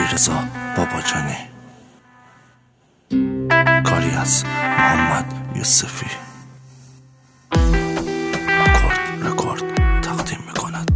علیرضا باباجانی، کاری از محمد یوسفی. رکورد تقدیم میکند.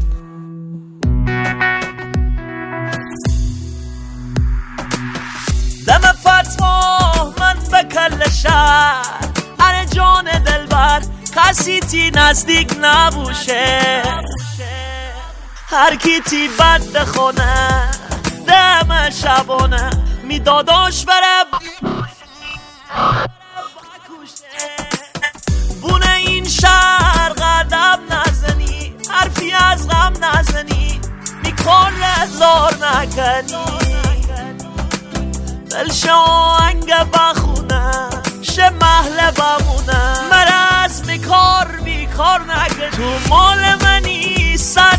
دم فتوا من به کل شهر، هر جان دلبر کسی تی نزدیک نبوشه، هر کی تی بد بخونه دم شبانه میداداش بره بونه این شهر قدم نزنی، حرفی از غم نزنی، میکن لزار نکنی، دلش آهنگ بخونه شه محله بمونه، مرز بیکار نکن، تو مال منی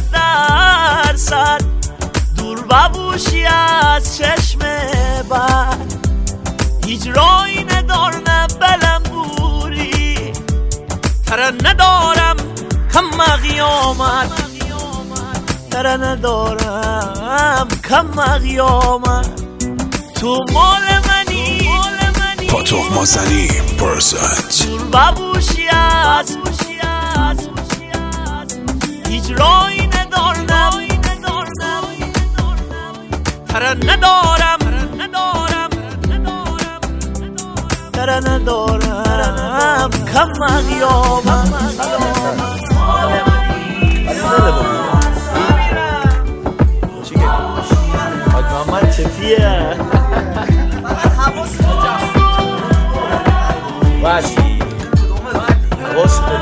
100% دور ببوشی از چشم بد، هیچ راهی ندارم بلم بوری، تره ندارم کم قیامت، تره ندارم کم قیامت، تو مال منی پاتوق مازنی پرزنت دور ببوشی از هیچ راهی ندارم، تره ندارم کم قیامت، محمد چتیه واسه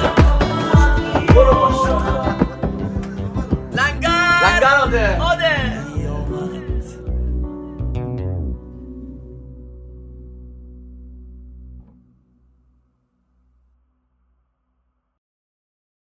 لنگر آده